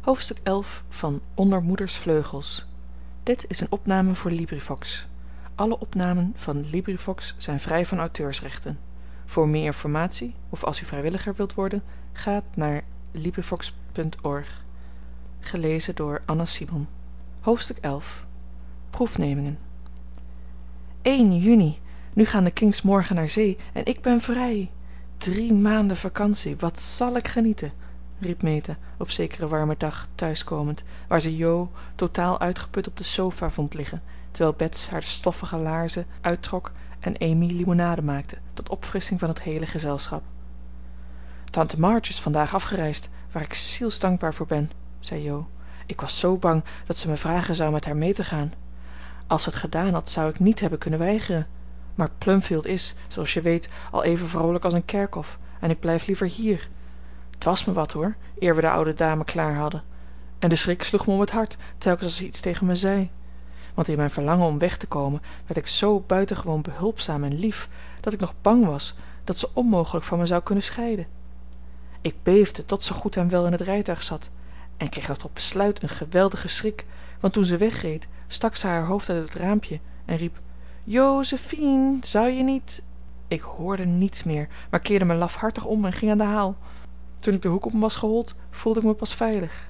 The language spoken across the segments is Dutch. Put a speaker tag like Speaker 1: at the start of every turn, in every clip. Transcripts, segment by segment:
Speaker 1: Hoofdstuk 11 van Onder Moeders Vleugels. Dit is een opname voor LibriVox. Alle opnamen van LibriVox zijn vrij van auteursrechten. Voor meer informatie, of als u vrijwilliger wilt worden, ga naar LibriVox.org. Gelezen door Anna Simon. Hoofdstuk 11. Proefnemingen. 1 juni. Nu gaan de Kings morgen naar zee en ik ben vrij. 3 maanden vakantie, wat zal ik genieten, riep Meta op zekere warme dag thuiskomend, waar ze Jo totaal uitgeput op de sofa vond liggen, terwijl Bets haar de stoffige laarzen uittrok en Amy limonade maakte, tot opfrissing van het hele gezelschap. Tante March is vandaag afgereisd, waar ik zielsdankbaar voor ben, zei Jo. Ik was zo bang dat ze me vragen zou met haar mee te gaan. Als ze het gedaan had, zou ik niet hebben kunnen weigeren. Maar Plumfield is, zoals je weet, al even vrolijk als een kerkhof en ik blijf liever hier. Het was me wat hoor, eer we de oude dame klaar hadden. En de schrik sloeg me om het hart, telkens als ze iets tegen me zei. Want in mijn verlangen om weg te komen werd ik zo buitengewoon behulpzaam en lief, dat ik nog bang was dat ze onmogelijk van me zou kunnen scheiden. Ik beefde tot ze goed en wel in het rijtuig zat en kreeg nog tot besluit een geweldige schrik, want toen ze wegreed, stak ze haar hoofd uit het raampje en riep: Josephine, zou je niet... Ik hoorde niets meer, maar keerde me lafhartig om en ging aan de haal. Toen ik de hoek om was gehold, voelde ik me pas veilig.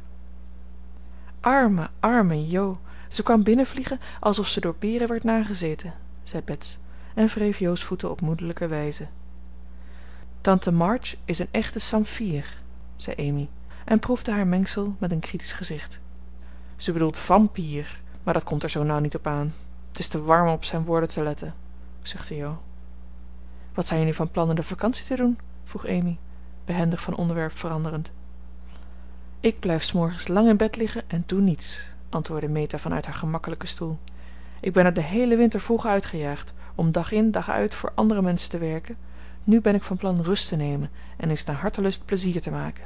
Speaker 1: Arme Jo. Ze kwam binnenvliegen alsof ze door beren werd nagezeten, zei Bets en wreef Jo's voeten op moederlijke wijze. Tante March is een echte samfier, zei Amy en proefde haar mengsel met een kritisch gezicht. Ze bedoelt vampier, maar dat komt er zo nauw niet op aan. Het is te warm om op zijn woorden te letten, zuchtte Jo. Wat zijn jullie van plan in de vakantie te doen? Vroeg Amy, behendig van onderwerp veranderend. Ik blijf 's morgens lang in bed liggen en doe niets, antwoordde Meta vanuit haar gemakkelijke stoel. Ik ben er de hele winter vroeg uitgejaagd, om dag in dag uit voor andere mensen te werken. Nu ben ik van plan rust te nemen en eens naar hartelust plezier te maken.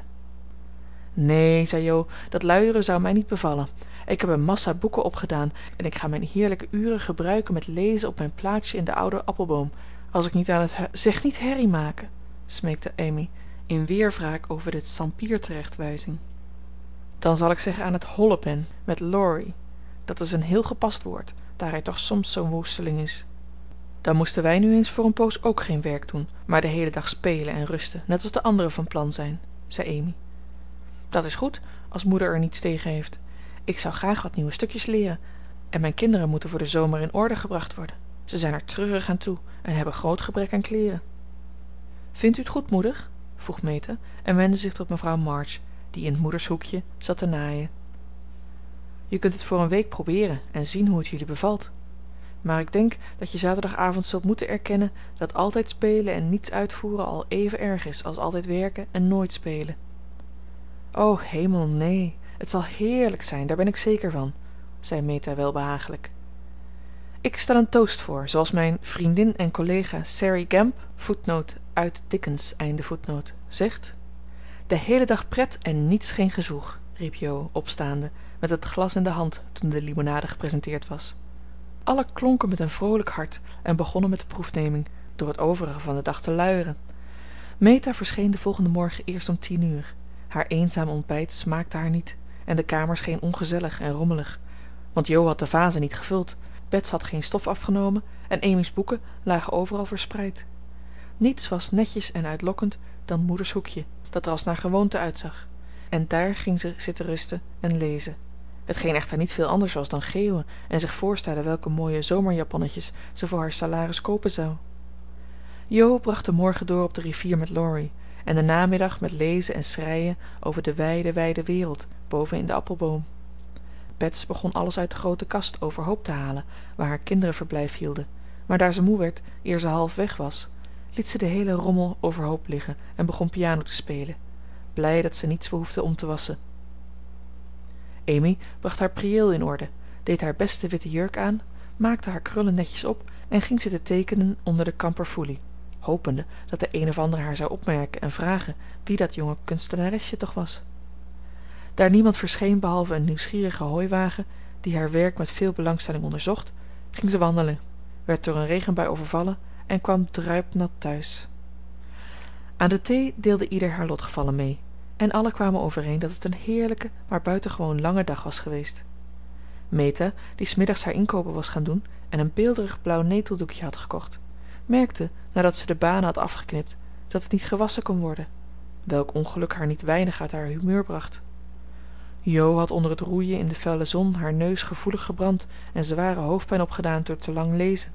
Speaker 1: Nee, zei Jo, dat luieren zou mij niet bevallen. Ik heb een massa boeken opgedaan en ik ga mijn heerlijke uren gebruiken met lezen op mijn plaatsje in de oude appelboom, als ik niet aan het zeg niet herrie maken, smeekte Amy, in weerwraak over dit sampierterechtwijzing. Dan zal ik zeggen aan het hollen ben, met Laurie. Dat is een heel gepast woord, daar hij toch soms zo'n woesteling is. Dan moesten wij nu eens voor een poos ook geen werk doen, maar de hele dag spelen en rusten, net als de anderen van plan zijn, zei Amy. Dat is goed, als moeder er niets tegen heeft. Ik zou graag wat nieuwe stukjes leren en mijn kinderen moeten voor de zomer in orde gebracht worden. Ze zijn er treurig aan toe en hebben groot gebrek aan kleren. Vindt u het goed, moeder? Vroeg Meta en wendde zich tot mevrouw March, die in het moedershoekje zat te naaien. Je kunt het voor een week proberen en zien hoe het jullie bevalt. Maar ik denk dat je zaterdagavond zult moeten erkennen dat altijd spelen en niets uitvoeren al even erg is als altijd werken en nooit spelen. O hemel, nee. Het zal heerlijk zijn, daar ben ik zeker van, zei Meta welbehagelijk. Ik stel een toast voor, zoals mijn vriendin en collega Sari Gamp, voetnoot uit Dickens, einde voetnoot, zegt. De hele dag pret en niets geen gezwoeg, riep Jo, opstaande, met het glas in de hand toen de limonade gepresenteerd was. Alle klonken met een vrolijk hart en begonnen met de proefneming, door het overige van de dag te luieren. Meta verscheen de volgende morgen eerst om 10:00. Haar eenzaam ontbijt smaakte haar niet en de kamer scheen ongezellig en rommelig, want Jo had de vazen niet gevuld, Bets had geen stof afgenomen en Amy's boeken lagen overal verspreid. Niets was netjes en uitlokkend dan moeders hoekje, dat er als naar gewoonte uitzag, en daar ging ze zitten rusten en lezen. Hetgeen echter niet veel anders was dan geeuwen en zich voorstellen welke mooie zomerjaponnetjes ze voor haar salaris kopen zou. Jo bracht de morgen door op de rivier met Laurie en de namiddag met lezen en schreien over de wijde wereld boven in de appelboom. Bets begon alles uit de grote kast overhoop te halen waar haar kinderen verblijf hielden, maar daar ze moe werd eer ze half weg was, liet ze de hele rommel overhoop liggen en begon piano te spelen, blij dat ze niets behoefde om te wassen. Amy bracht haar priëel in orde, deed haar beste witte jurk aan, maakte haar krullen netjes op en ging zitten tekenen onder de kamperfoelie, hopende dat de een of ander haar zou opmerken en vragen wie dat jonge kunstenaresje toch was. Daar niemand verscheen behalve een nieuwsgierige hooiwagen die haar werk met veel belangstelling onderzocht, ging ze wandelen, werd door een regenbui overvallen en kwam druipnat thuis. Aan de thee deelde ieder haar lotgevallen mee. en allen kwamen overeen dat het een heerlijke maar buitengewoon lange dag was geweest. Meta, die 's middags haar inkoopen was gaan doen en een beelderig blauw neteldoekje had gekocht, merkte, nadat ze de banen had afgeknipt, dat het niet gewassen kon worden, welk ongeluk haar niet weinig uit haar humeur bracht. Jo had onder het roeien in de felle zon haar neus gevoelig gebrand en zware hoofdpijn opgedaan door te lang lezen.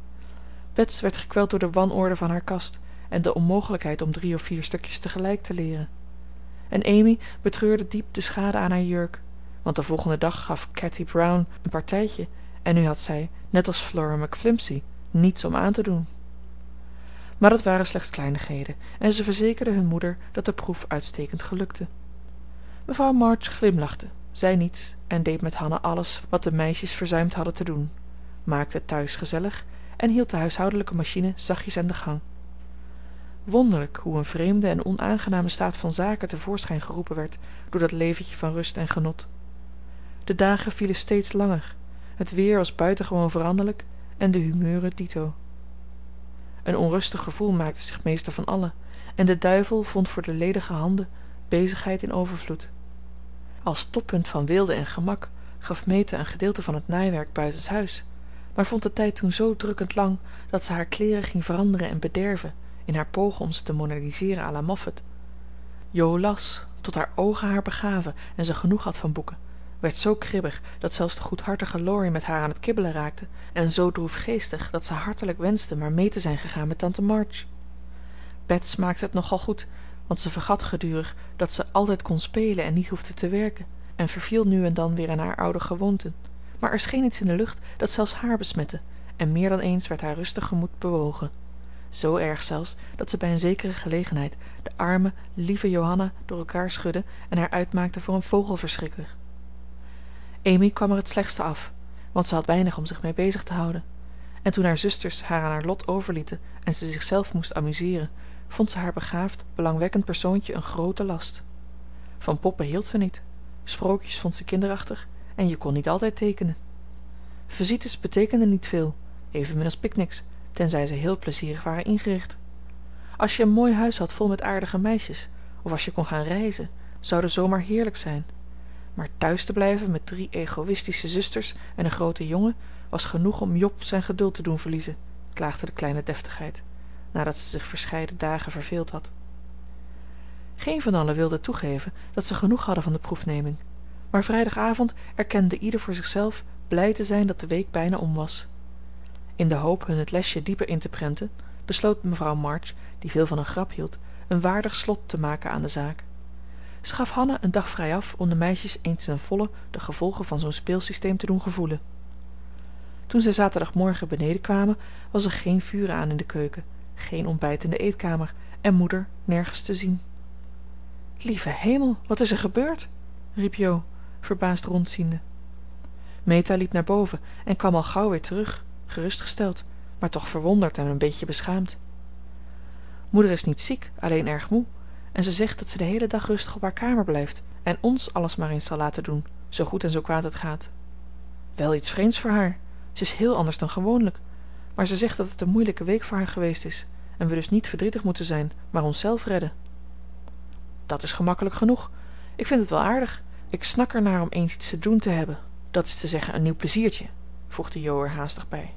Speaker 1: Bets werd gekweld door de wanorde van haar kast en de onmogelijkheid om 3 of 4 stukjes tegelijk te leren. En Amy betreurde diep de schade aan haar jurk, want de volgende dag gaf Katy Brown een partijtje en nu had zij, net als Flora McFlimsy, niets om aan te doen. Maar dat waren slechts kleinigheden en ze verzekerden hun moeder dat de proef uitstekend gelukte. Mevrouw March glimlachte, zei niets en deed met Hanna alles wat de meisjes verzuimd hadden te doen, maakte het thuis gezellig en hield de huishoudelijke machine zachtjes aan de gang. Wonderlijk hoe een vreemde en onaangename staat van zaken tevoorschijn geroepen werd door dat leventje van rust en genot. De dagen vielen steeds langer, het weer was buitengewoon veranderlijk en de humeuren dito. Een onrustig gevoel maakte zich meester van allen en de duivel vond voor de ledige handen bezigheid in overvloed. Als toppunt van weelde en gemak gaf Meta een gedeelte van het naaiwerk buitenshuis, maar vond de tijd toen zo drukkend lang dat ze haar kleren ging veranderen en bederven in haar pogen om ze te moderniseren à la Moffat. Jo las, tot haar ogen haar begaven en ze genoeg had van boeken, werd zo kribbig dat zelfs de goedhartige Laurie met haar aan het kibbelen raakte en zo droefgeestig dat ze hartelijk wenste maar mee te zijn gegaan met tante March. Bets maakte het nogal goed, want ze vergat gedurig dat ze altijd kon spelen en niet hoefde te werken en verviel nu en dan weer in haar oude gewoonten. Maar er scheen iets in de lucht dat zelfs haar besmette en meer dan eens werd haar rustig gemoed bewogen. Zo erg zelfs dat ze bij een zekere gelegenheid de arme, lieve Johanna door elkaar schudde en haar uitmaakte voor een vogelverschrikker. Amy kwam er het slechtste af, want ze had weinig om zich mee bezig te houden. En toen haar zusters haar aan haar lot overlieten en ze zichzelf moest amuseren, vond ze haar begaafd, belangwekkend persoontje een grote last. Van poppen hield ze niet, sprookjes vond ze kinderachtig en je kon niet altijd tekenen. Visites betekenden niet veel, evenmin als picknicks, tenzij ze heel plezierig waren ingericht. Als je een mooi huis had vol met aardige meisjes, of als je kon gaan reizen, zou de zomer heerlijk zijn. Maar thuis te blijven met 3 egoïstische zusters en een grote jongen was genoeg om Job zijn geduld te doen verliezen, klaagde de kleine deftigheid, nadat ze zich verscheiden dagen verveeld had. Geen van allen wilde toegeven dat ze genoeg hadden van de proefneming, maar vrijdagavond erkende ieder voor zichzelf blij te zijn dat de week bijna om was. In de hoop hun het lesje dieper in te prenten, besloot mevrouw March, die veel van een grap hield, een waardig slot te maken aan de zaak. Ze gaf Hanna een dag vrij af om de meisjes eens ten volle de gevolgen van zo'n speelsysteem te doen gevoelen. Toen zij zaterdagmorgen beneden kwamen, was er geen vuur aan in de keuken, geen ontbijt in de eetkamer en moeder nergens te zien. Lieve hemel, wat is er gebeurd? Riep Jo, verbaasd rondziende. Meta liep naar boven en kwam al gauw weer terug, gerustgesteld, maar toch verwonderd en een beetje beschaamd. Moeder is niet ziek, alleen erg moe, en ze zegt dat ze de hele dag rustig op haar kamer blijft en ons alles maar eens zal laten doen, zo goed en zo kwaad het gaat. Wel iets vreemds voor haar. Ze is heel anders dan gewoonlijk, maar ze zegt dat het een moeilijke week voor haar geweest is en we dus niet verdrietig moeten zijn, maar onszelf redden. Dat is gemakkelijk genoeg. Ik vind het wel aardig. Ik snak ernaar om eens iets te doen te hebben. Dat is te zeggen een nieuw pleziertje, voegde Jo er haastig bij.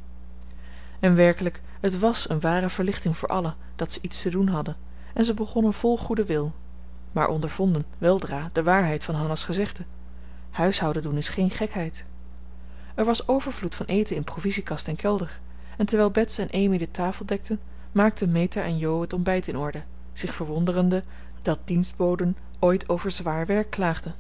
Speaker 1: En werkelijk, het was een ware verlichting voor allen dat ze iets te doen hadden, en ze begonnen vol goede wil, maar ondervonden weldra de waarheid van Hanna's gezegde. Huishouden doen is geen gekheid. Er was overvloed van eten in provisiekast en kelder, en terwijl Bets en Amy de tafel dekten, maakten Meta en Jo het ontbijt in orde, zich verwonderende dat dienstboden ooit over zwaar werk klaagden.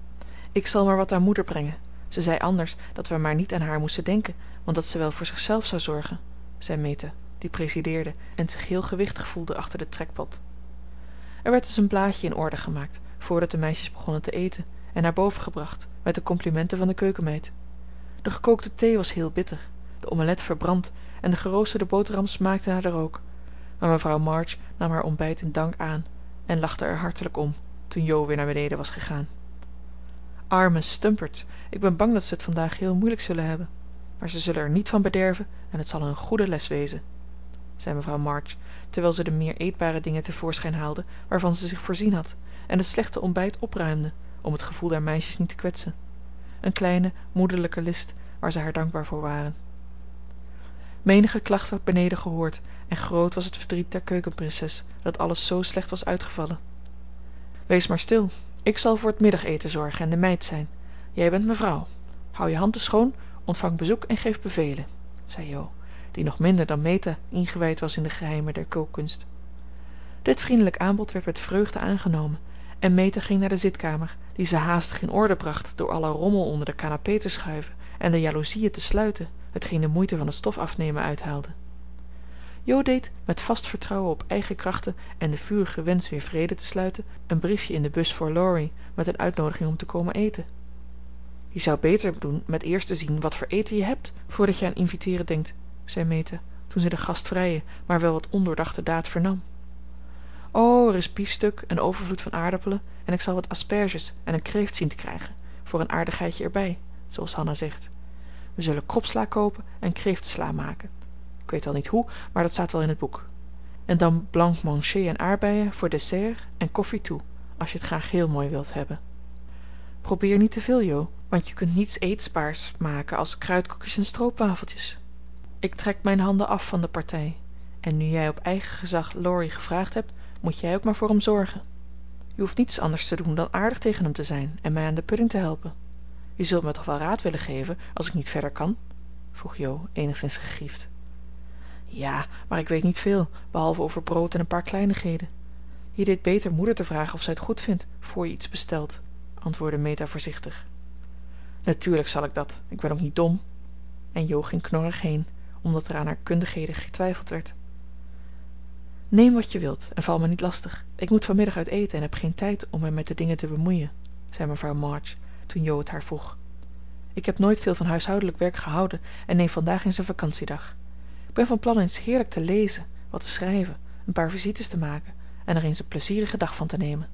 Speaker 1: Ik zal maar wat aan moeder brengen. Ze zei anders dat we maar niet aan haar moesten denken, want dat ze wel voor zichzelf zou zorgen, zei Meta, die presideerde en zich heel gewichtig voelde achter de trekpot. Er werd dus een blaadje in orde gemaakt, voordat de meisjes begonnen te eten, en naar boven gebracht, met de complimenten van de keukenmeid. De gekookte thee was heel bitter, de omelet verbrand en de geroosterde boterham smaakte naar de rook. Maar mevrouw March nam haar ontbijt in dank aan en lachte er hartelijk om, toen Jo weer naar beneden was gegaan. Arme stumperts, ik ben bang dat ze het vandaag heel moeilijk zullen hebben. Maar ze zullen er niet van bederven en het zal een goede les wezen, zei mevrouw March, terwijl ze de meer eetbare dingen tevoorschijn haalde waarvan ze zich voorzien had, en het slechte ontbijt opruimde, om het gevoel der meisjes niet te kwetsen. Een kleine, moederlijke list waar ze haar dankbaar voor waren. Menige klacht werd beneden gehoord en groot was het verdriet der keukenprinses dat alles zo slecht was uitgevallen. Wees maar stil. Ik zal voor het middageten zorgen en de meid zijn. Jij bent mevrouw. Hou je handen schoon, ontvang bezoek en geef bevelen, zei Jo, die nog minder dan Meta ingewijd was in de geheimen der kookkunst. Dit vriendelijk aanbod werd met vreugde aangenomen en Meta ging naar de zitkamer, die ze haastig in orde bracht door alle rommel onder de canapé te schuiven en de jaloezieën te sluiten, hetgeen de moeite van het stof afnemen uithaalde. Jo deed, met vast vertrouwen op eigen krachten en de vurige wens weer vrede te sluiten, een briefje in de bus voor Laurie met een uitnoodiging om te komen eten. Je zou beter doen met eerst te zien wat voor eten je hebt, voordat je aan inviteren denkt, zei Meta, toen ze de gastvrije, maar wel wat ondoordachte daad vernam. Oh, er is biefstuk, een overvloed van aardappelen en ik zal wat asperges en een kreeft zien te krijgen, voor een aardigheidje erbij, zoals Hanna zegt. We zullen kropsla kopen en kreeftensla maken. Ik weet al niet hoe, maar dat staat wel in het boek. En dan blanc manger en aardbeien voor dessert en koffie toe, als je het graag heel mooi wilt hebben. Probeer niet te veel, Jo, want je kunt niets eetbaars maken als kruidkoekjes en stroopwafeltjes. Ik trek mijn handen af van de partij. En nu jij op eigen gezag Laurie gevraagd hebt, moet jij ook maar voor hem zorgen. Je hoeft niets anders te doen dan aardig tegen hem te zijn en mij aan de pudding te helpen. Je zult me toch wel raad willen geven als ik niet verder kan? Vroeg Jo, enigszins gegriefd. Ja, maar ik weet niet veel, behalve over brood en een paar kleinigheden. Je deed beter moeder te vragen of zij het goed vindt, voor je iets bestelt, antwoordde Meta voorzichtig. Natuurlijk zal ik dat, ik ben ook niet dom. En Jo ging knorrig heen, omdat er aan haar kundigheden getwijfeld werd. Neem wat je wilt en val me niet lastig. Ik moet vanmiddag uit eten en heb geen tijd om me met de dingen te bemoeien, zei mevrouw March, toen Jo het haar vroeg. Ik heb nooit veel van huishoudelijk werk gehouden en neem vandaag eens een vakantiedag. Ik ben van plan eens heerlijk te lezen, wat te schrijven, een paar visites te maken en er eens een plezierige dag van te nemen.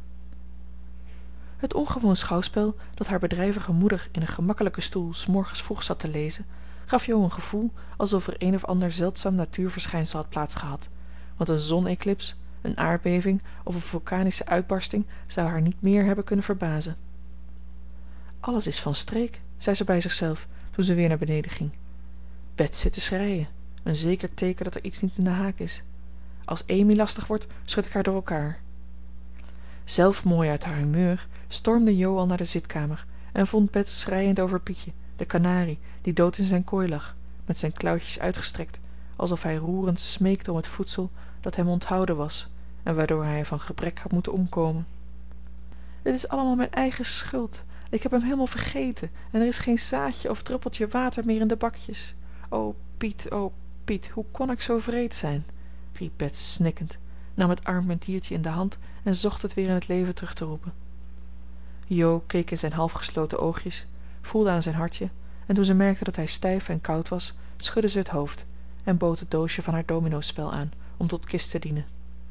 Speaker 1: Het ongewoon schouwspel dat haar bedrijvige moeder in een gemakkelijke stoel 's morgens vroeg zat te lezen, gaf Jo een gevoel alsof er een of ander zeldzaam natuurverschijnsel had plaatsgehad, want een zoneclips, een aardbeving of een vulkanische uitbarsting zou haar niet meer hebben kunnen verbazen. Alles is van streek, zei ze bij zichzelf toen ze weer naar beneden ging. Bets zit te schreien, een zeker teken dat er iets niet in de haak is. Als Amy lastig wordt, schud ik haar door elkaar. Zelf mooi uit haar humeur, stormde Jo al naar de zitkamer en vond Bets schreiend over Pietje, de kanarie, die dood in zijn kooi lag, met zijn klauwtjes uitgestrekt, alsof hij roerend smeekte om het voedsel dat hem onthouden was en waardoor hij van gebrek had moeten omkomen. Het is allemaal mijn eigen schuld. Ik heb hem helemaal vergeten en er is geen zaadje of druppeltje water meer in de bakjes. O Piet, hoe kon ik zo wreed zijn? Riep Bets snikkend, nam het arme diertje in de hand en zocht het weer in het leven terug te roepen. Jo keek in zijn halfgesloten oogjes, voelde aan zijn hartje en toen ze merkte dat hij stijf en koud was, schudde ze het hoofd en bood het doosje van haar dominospel aan om tot kist te dienen.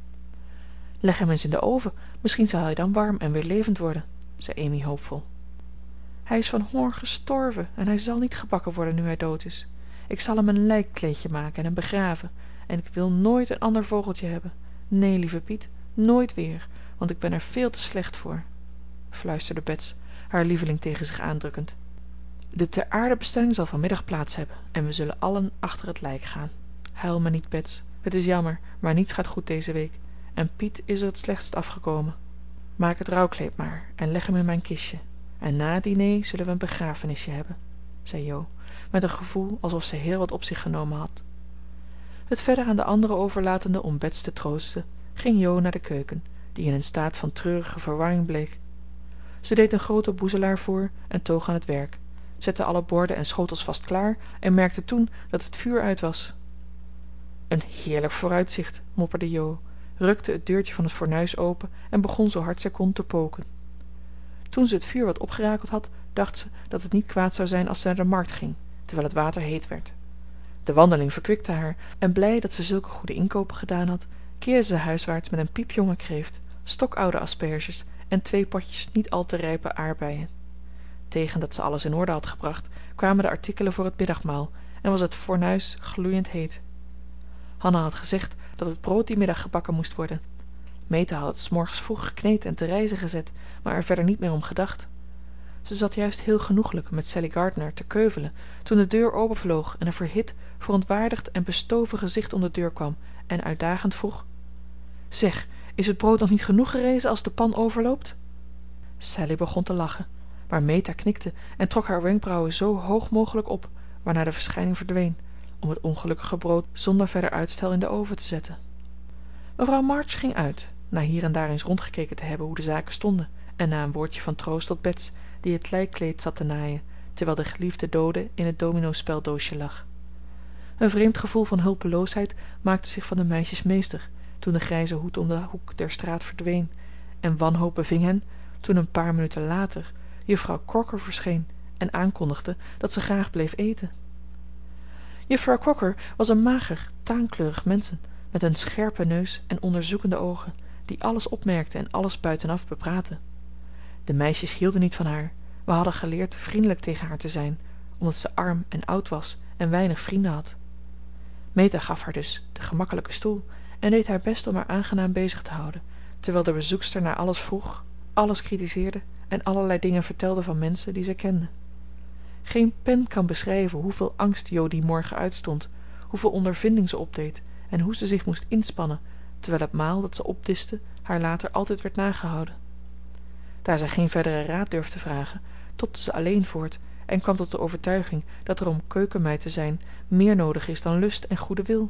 Speaker 1: Leg hem eens in de oven, misschien zal hij dan warm en weer levend worden, zei Amy hoopvol. Hij is van honger gestorven en hij zal niet gebakken worden nu hij dood is. Ik zal hem een lijkkleedje maken en hem begraven en ik wil nooit een ander vogeltje hebben. Nee, lieve Piet, nooit weer, want ik ben er veel te slecht voor, fluisterde Bets, haar lieveling tegen zich aandrukkend. De ter aarde bestelling zal vanmiddag plaats hebben en we zullen allen achter het lijk gaan. Huil maar niet, Bets. Het is jammer, maar niets gaat goed deze week en Piet is er het slechtst afgekomen. Maak het rouwkleed maar en leg hem in mijn kistje. En na het diner zullen we een begrafenisje hebben, zei Jo, met een gevoel alsof ze heel wat op zich genomen had. Het verder aan de anderen overlatende om Bets te troosten, ging Jo naar de keuken, die in een staat van treurige verwarring bleek. Ze deed een grote boezelaar voor en toog aan het werk, zette alle borden en schotels vast klaar en merkte toen dat het vuur uit was. Een heerlijk vooruitzicht, mopperde Jo, rukte het deurtje van het fornuis open en begon zo hard zij kon te poken. Toen ze het vuur wat opgerakeld had, dacht ze dat het niet kwaad zou zijn als ze naar de markt ging, terwijl het water heet werd. De wandeling verkwikte haar en blij dat ze zulke goede inkopen gedaan had, keerde ze huiswaarts met een piepjonge kreeft, stokoude asperges en 2 potjes niet al te rijpe aardbeien. Tegen dat ze alles in orde had gebracht, kwamen de artikelen voor het middagmaal en was het fornuis gloeiend heet. Hanna had gezegd dat het brood die middag gebakken moest worden. Meta had het 's morgens vroeg gekneed en te rijzen gezet, maar er verder niet meer om gedacht. Ze zat juist heel genoeglijk met Sallie Gardiner te keuvelen toen de deur openvloog en een verhit, verontwaardigd en bestoven gezicht om de deur kwam en uitdagend vroeg: zeg, is het brood nog niet genoeg gerezen als de pan overloopt? Sallie begon te lachen, maar Meta knikte en trok haar wenkbrauwen zo hoog mogelijk op, waarna de verschijning verdween, om het ongelukkige brood zonder verder uitstel in de oven te zetten. Mevrouw March ging uit, na hier en daar eens rondgekeken te hebben hoe de zaken stonden, en na een woordje van troost tot Bets, die het lijkkleed zat te naaien, terwijl de geliefde doode in het dominospeldoosje lag. Een vreemd gevoel van hulpeloosheid maakte zich van de meisjes meester, toen de grijze hoed om de hoek der straat verdween, en wanhoop beving hen toen een paar minuten later juffrouw Crocker verscheen en aankondigde dat ze graag bleef eten. Juffrouw Crocker was een mager, taankleurig mensen met een scherpe neus en onderzoekende ogen, die alles opmerkte en alles buitenaf bepraatte. De meisjes hielden niet van haar. We hadden geleerd vriendelijk tegen haar te zijn, omdat ze arm en oud was en weinig vrienden had. Meta gaf haar dus de gemakkelijke stoel en deed haar best om haar aangenaam bezig te houden, terwijl de bezoekster naar alles vroeg, alles kritiseerde en allerlei dingen vertelde van mensen die zij kende. Geen pen kan beschrijven hoeveel angst Jo die morgen uitstond, hoeveel ondervinding ze opdeed en hoe ze zich moest inspannen, terwijl het maal dat ze opdiste haar later altijd werd nagehouden. Daar zij geen verdere raad durfde vragen, tobde ze alleen voort en kwam tot de overtuiging dat er om keukenmeid te zijn meer nodig is dan lust en goede wil.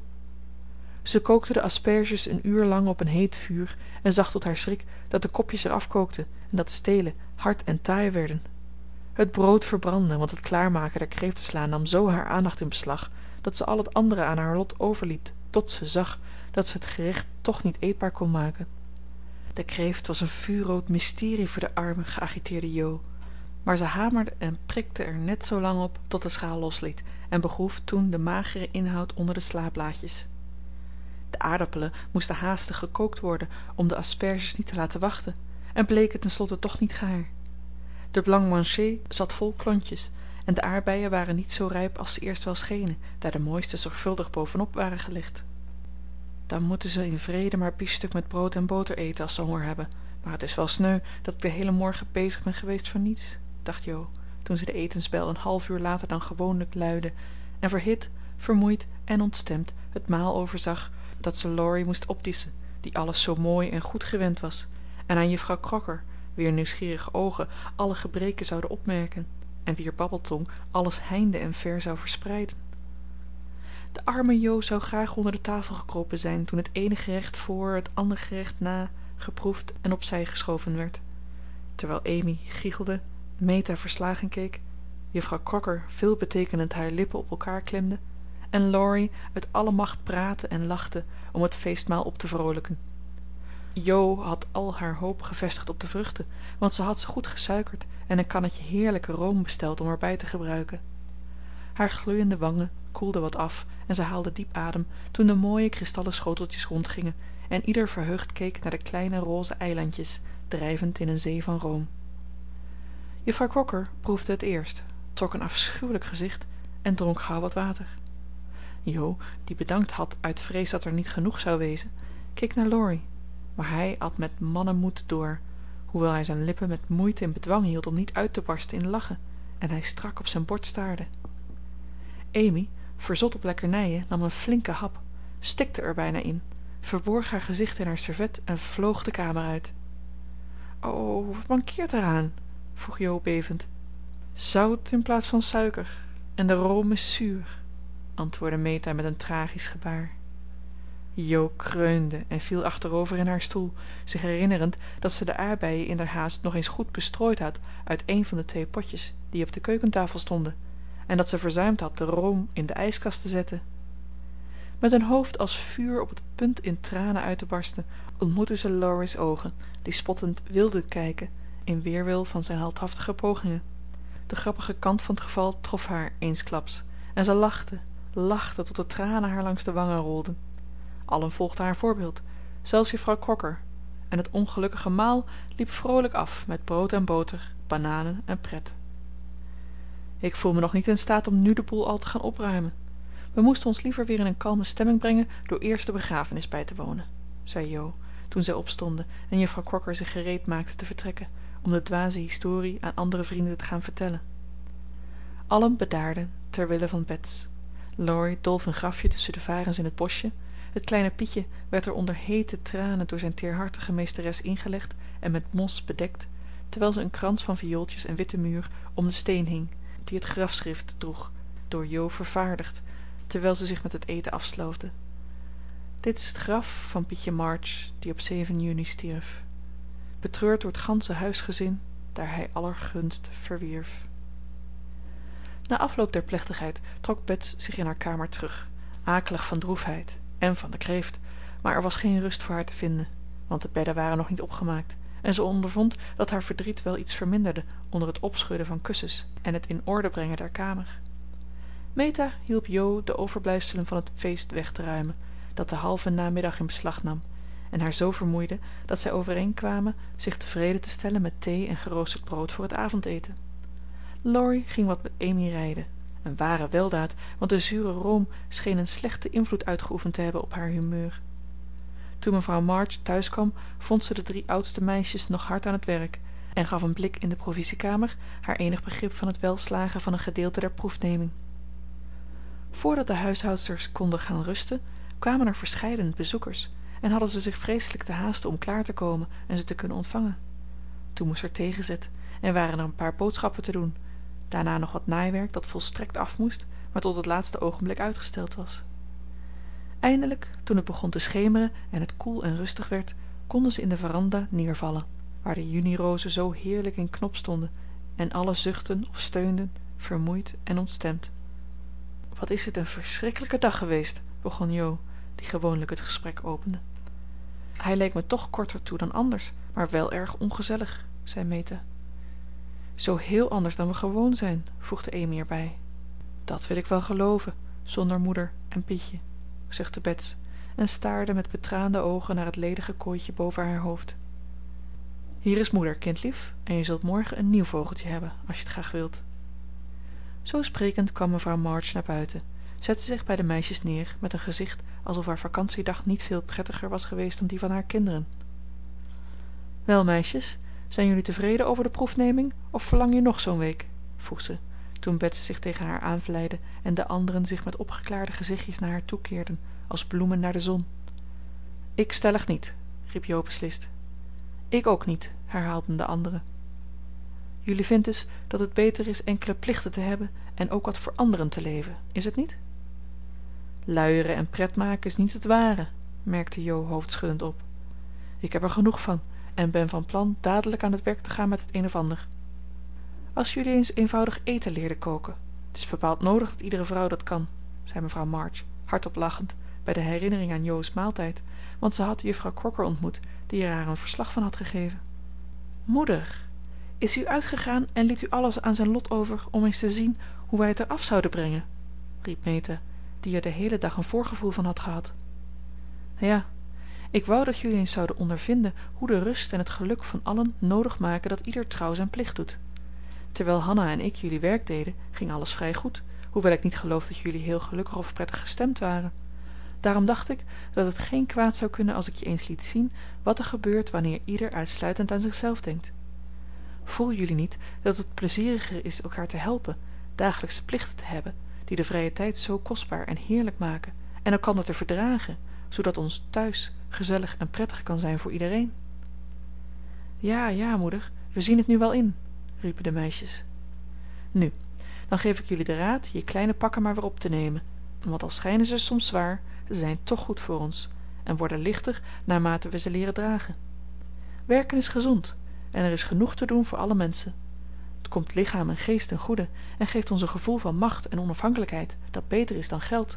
Speaker 1: Ze kookte de asperges een uur lang op een heet vuur en zag tot haar schrik dat de kopjes er afkookten en dat de stelen hard en taai werden. Het brood verbrandde, want het klaarmaken der kreeftensla nam zo haar aandacht in beslag dat ze al het andere aan haar lot overliet, tot ze zag dat ze het gerecht toch niet eetbaar kon maken. De kreeft was een vuurrood mysterie voor de arme, geagiteerde Jo, maar ze hamerde en prikte er net zo lang op tot de schaal losliet en begroef toen de magere inhoud onder de slaablaadjes. De aardappelen moesten haastig gekookt worden om de asperges niet te laten wachten en bleken tenslotte toch niet gaar. De blanc-manger zat vol klontjes en de aardbeien waren niet zo rijp als ze eerst wel schenen, daar de mooiste zorgvuldig bovenop waren gelegd. Dan moeten ze in vrede maar biefstuk met brood en boter eten als ze honger hebben, maar het is wel sneu dat ik de hele morgen bezig ben geweest voor niets, dacht Jo, toen ze de etensbel een half uur later dan gewoonlijk luidde en verhit, vermoeid en ontstemd het maal overzag dat ze Laurie moest opdissen, die alles zo mooi en goed gewend was, en aan juffrouw Crocker, wier nieuwsgierige ogen alle gebreken zouden opmerken en wier babbeltong alles heinde en ver zou verspreiden. De arme Jo zou graag onder de tafel gekropen zijn toen het ene gerecht voor het andere gerecht na geproefd en opzij geschoven werd, terwijl Amy giechelde, Meta verslagen keek, juffrouw Crocker veelbetekenend haar lippen op elkaar klemde en Laurie uit alle macht praatte en lachte om het feestmaal op te vrolijken. Jo had al haar hoop gevestigd op de vruchten, want ze had ze goed gesuikerd en een kannetje heerlijke room besteld om erbij te gebruiken. Haar gloeiende wangen koelden wat af en ze haalde diep adem toen de mooie kristallen schoteltjes rondgingen en ieder verheugd keek naar de kleine roze eilandjes drijvend in een zee van room. Juffrouw Crocker proefde het eerst, trok een afschuwelijk gezicht en dronk gauw wat water. Jo, die bedankt had uit vrees dat er niet genoeg zou wezen, keek naar Laurie, maar hij at met mannenmoed door, hoewel hij zijn lippen met moeite in bedwang hield om niet uit te barsten in lachen en hij strak op zijn bord staarde. Amy, verzot op lekkernijen, nam een flinke hap, stikte er bijna in, verborg haar gezicht in haar servet en vloog de kamer uit. O, wat mankeert eraan? Vroeg Jo bevend. Zout in plaats van suiker en de room is zuur, antwoordde Meta met een tragisch gebaar. Jo kreunde en viel achterover in haar stoel, zich herinnerend dat ze de aardbeien in der haast nog eens goed bestrooid had uit een van de 2 potjes die op de keukentafel stonden, en dat ze verzuimd had de room in de ijskast te zetten. Met een hoofd als vuur op het punt in tranen uit te barsten, ontmoette ze Laurie's ogen, die spottend wilden kijken, in weerwil van zijn heldhaftige pogingen. De grappige kant van het geval trof haar eensklaps, en ze lachte tot de tranen haar langs de wangen rolden. Allen volgden haar voorbeeld, zelfs juffrouw Crocker, en het ongelukkige maal liep vrolijk af met brood en boter, bananen en pret. Ik voel me nog niet in staat om nu de boel al te gaan opruimen. We moesten ons liever weer in een kalme stemming brengen door eerst de begrafenis bij te wonen, zei Jo, toen zij opstonden en juffrouw Crocker zich gereed maakte te vertrekken om de dwaze historie aan andere vrienden te gaan vertellen. Allen bedaarden ter wille van Bets. Laurie dolf een grafje tussen de varens in het boschje. Het kleine Pietje werd er onder hete tranen door zijn teerhartige meesteres ingelegd en met mos bedekt, terwijl ze een krans van viooltjes en witte muur om de steen hing, die het grafschrift droeg, door Jo vervaardigd, terwijl ze zich met het eten afsloofde. Dit is het graf van Pietje March, die op 7 juni stierf. Betreurd door het ganse huisgezin, daar hij aller gunst verwierf. Na afloop der plechtigheid trok Bets zich in haar kamer terug, akelig van droefheid en van de kreeft, maar er was geen rust voor haar te vinden, want de bedden waren nog niet opgemaakt en ze ondervond dat haar verdriet wel iets verminderde onder het opschudden van kussens en het in orde brengen der kamer. Meta hielp Jo de overblijfselen van het feest weg te ruimen, dat de halve namiddag in beslag nam, en haar zo vermoeide dat zij overeenkwamen zich tevreden te stellen met thee en geroosterd brood voor het avondeten. Laurie ging wat met Amy rijden, een ware weldaad, want de zure room scheen een slechte invloed uitgeoefend te hebben op haar humeur. Toen mevrouw March thuis kwam, vond ze de 3 oudste meisjes nog hard aan het werk en gaf een blik in de provisiekamer haar enig begrip van het welslagen van een gedeelte der proefneming. Voordat de huishoudsters konden gaan rusten, kwamen er verscheidene bezoekers en hadden ze zich vreselijk te haasten om klaar te komen en ze te kunnen ontvangen. Toen moest er thee gezet en waren er een paar boodschappen te doen, daarna nog wat naaiwerk dat volstrekt af moest, maar tot het laatste ogenblik uitgesteld was. Eindelijk, toen het begon te schemeren en het koel en rustig werd, konden ze in de veranda neervallen, waar de junirozen zo heerlijk in knop stonden en alle zuchtten of steunden, vermoeid en ontstemd. Wat is dit een verschrikkelijke dag geweest, begon Jo, die gewoonlijk het gesprek opende. Hij leek me toch korter toe dan anders, maar wel erg ongezellig, zei Meta. Zo heel anders dan we gewoon zijn, voegde Amy erbij. Dat wil ik wel geloven, zonder moeder en Pietje, zuchtte Bets en staarde met betraande ogen naar het ledige kooitje boven haar hoofd. Hier is moeder, kindlief, en je zult morgen een nieuw vogeltje hebben, als je het graag wilt. Zo sprekend kwam mevrouw March naar buiten, zette zich bij de meisjes neer met een gezicht alsof haar vakantiedag niet veel prettiger was geweest dan die van haar kinderen. Wel, meisjes, zijn jullie tevreden over de proefneming of verlang je nog zo'n week? Vroeg ze, toen Bets zich tegen haar aanvleide en de anderen zich met opgeklaarde gezichtjes naar haar toekeerden, als bloemen naar de zon. Ik stellig niet, riep Jo beslist. Ik ook niet, herhaalden de anderen. Jullie vindt dus dat het beter is enkele plichten te hebben en ook wat voor anderen te leven, is het niet? Luieren en pret maken is niet het ware, merkte Jo hoofdschuddend op. Ik heb er genoeg van en ben van plan dadelijk aan het werk te gaan met het een of ander. Als jullie eens eenvoudig eten leerden koken. Het is bepaald nodig dat iedere vrouw dat kan, zei mevrouw March, hardop lachend, bij de herinnering aan Jo's maaltijd, want ze had juffrouw Crocker ontmoet, die er haar een verslag van had gegeven. Moeder, is u uitgegaan en liet u alles aan zijn lot over om eens te zien hoe wij het er af zouden brengen? Riep Meta, die er de hele dag een voorgevoel van had gehad. Ja, ik wou dat jullie eens zouden ondervinden hoe de rust en het geluk van allen nodig maken dat ieder trouw zijn plicht doet. Terwijl Hanna en ik jullie werk deden, ging alles vrij goed, hoewel ik niet geloof dat jullie heel gelukkig of prettig gestemd waren. Daarom dacht ik dat het geen kwaad zou kunnen als ik je eens liet zien wat er gebeurt wanneer ieder uitsluitend aan zichzelf denkt. Voelen jullie niet dat het plezieriger is elkaar te helpen, dagelijkse plichten te hebben, die de vrije tijd zo kostbaar en heerlijk maken, en elkander te verdragen, zodat ons thuis gezellig en prettig kan zijn voor iedereen? Ja, ja, moeder, we zien het nu wel in, riepen de meisjes. Nu, dan geef ik jullie de raad je kleine pakken maar weer op te nemen, want al schijnen ze soms zwaar, ze zijn toch goed voor ons en worden lichter naarmate we ze leren dragen. Werken is gezond en er is genoeg te doen voor alle mensen. Het komt lichaam en geest ten goede en geeft ons een gevoel van macht en onafhankelijkheid dat beter is dan geld.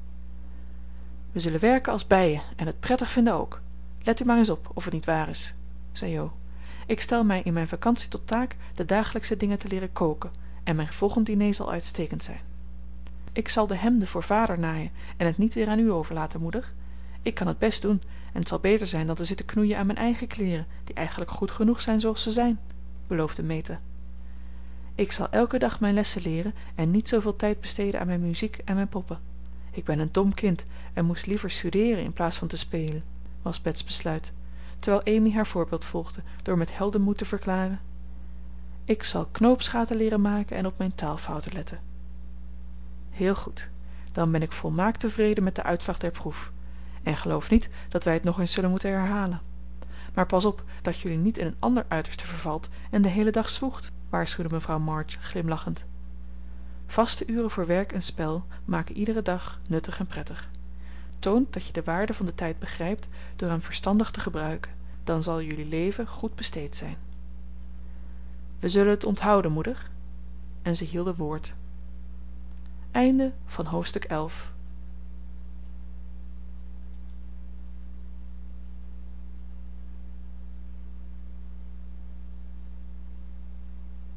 Speaker 1: We zullen werken als bijen en het prettig vinden ook. Let u maar eens op of het niet waar is, zei Jo. Ik stel mij in mijn vakantie tot taak de dagelijkse dingen te leren koken en mijn volgend diner zal uitstekend zijn. Ik zal de hemden voor vader naaien en het niet weer aan u overlaten, moeder. Ik kan het best doen en het zal beter zijn dan te zitten knoeien aan mijn eigen kleren, die eigenlijk goed genoeg zijn zoals ze zijn, beloofde Meta. Ik zal elke dag mijn lessen leren en niet zoveel tijd besteden aan mijn muziek en mijn poppen. Ik ben een dom kind en moest liever studeren in plaats van te spelen, was Bets besluit. terwijl amy haar voorbeeld volgde door met heldenmoed te verklaren: ik zal knoopsgaten leeren maken en op mijn taalfouten letten. Heel goed, dan ben ik volmaakt tevreden met den uitslag der proef en geloof niet dat wij het nog eens zullen moeten herhalen. Maar pas op dat jullie niet in een ander uiterste vervalt en den heelen dag zwoegt, waarschuwde mevrouw March glimlachend. Vaste uren voor werk en spel maken iederen dag nuttig en prettig. Toont dat je de waarde van de tijd begrijpt door hem verstandig te gebruiken. Dan zal jullie leven goed besteed zijn. We zullen het onthouden, moeder. En ze hielden woord. Einde van hoofdstuk 11.